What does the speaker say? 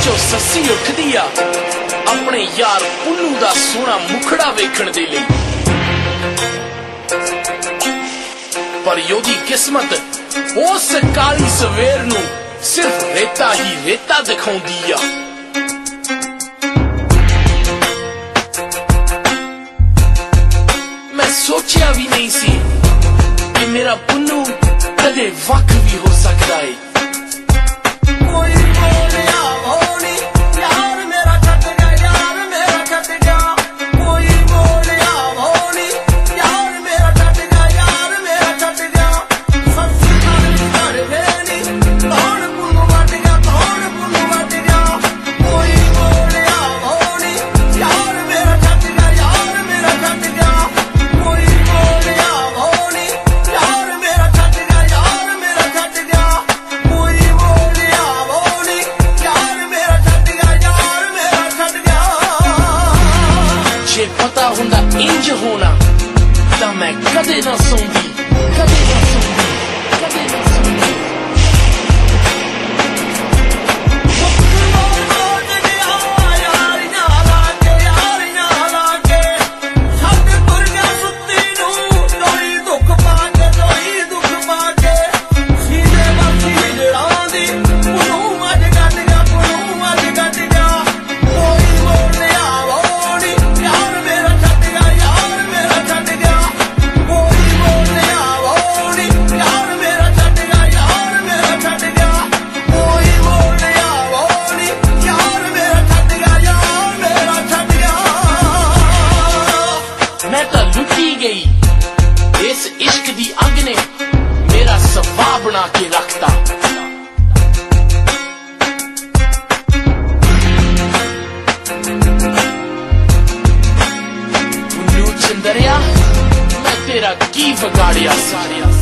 चो सस्सी उठदी आ अपने यार पुन्नू दा सोहना मुखड़ा वेखण दे लई, पर योदी किस्मत उस काली सवेर नू सिर्फ रेता ही रेता दिखाउंदी आ। मैं सोचिया भी नहीं सी कि मेरा पुन्नू कदे वख भी हो सकता है। पता हुंदा इंज होना तां मैं कदे ना सौंदी, कदे ना सौंदी, कदे ना सौंदी। मैं तो लुटी गई इस इश्क दी अग ने मेरा सवा बना के रखता। पुन्नू चंदरिया मैं तेरा की बगाड़िया सारिया।